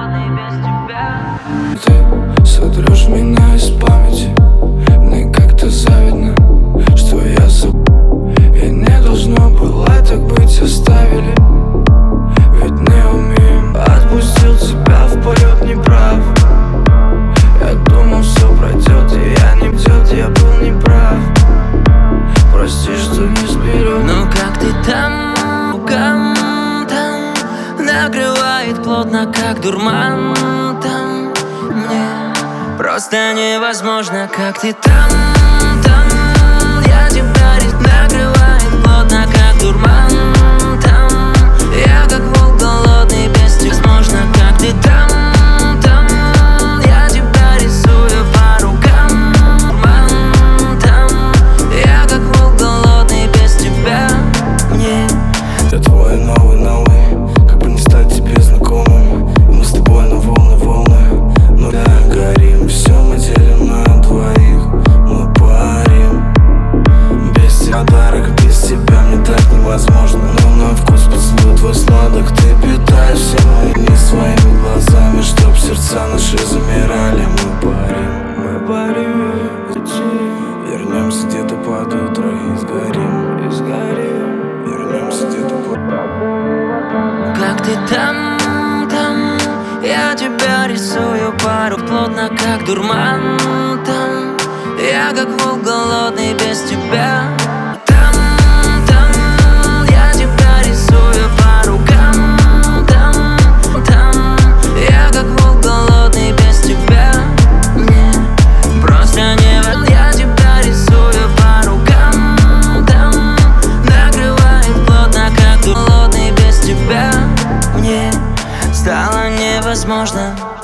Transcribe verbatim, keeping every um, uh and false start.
голодный без тебя. Ты сотрешь меня из памяти. Мне как-то завидно, что я забыл. И не должно было так быть, оставили. Ведь не умеем. Отпустил тебя в полет, не прав. Я думал, все пройдет, и я не бдет, я был неправ. Прости, что не сберег. Ну как ты там, там, там накрывает плотно, как дурман. Там мне просто невозможно, как ты там, там. Я тебя рит накрывает плотно, как дурман. Там я как волк голодный без тебя. Возможно, как ты там, там. Я тебя рисую по рукам. Дурман, там я как волк голодный без тебя. Мне Я твой новый, новый, как бы не стать тебе знакомым. И мы с тобой на волны, волны. Но да, горим, все мы делим на двоих. Мы парим. Без тебя подарок, без тебя мне так невозможно. Но на вкус поцелуй твой сладок. Ты питаешь все мои дни своими глазами, чтоб сердца наши замирали. Мы парим, мы парим. Вернемся где-то под утро и сгорим, и сгорим. Вернемся где-то под... как ты там, там. Я тебя рисую пару плотно, как дурман. Там я как волк голодный без тебя. Там, там. Я тебя рисую по рукам. Там, там. Я как волк голодный без тебя. Мне просто не важно. Я тебя рисую по рукам. Там накрывает плотно, как голодный без тебя. Мне стало невозможно.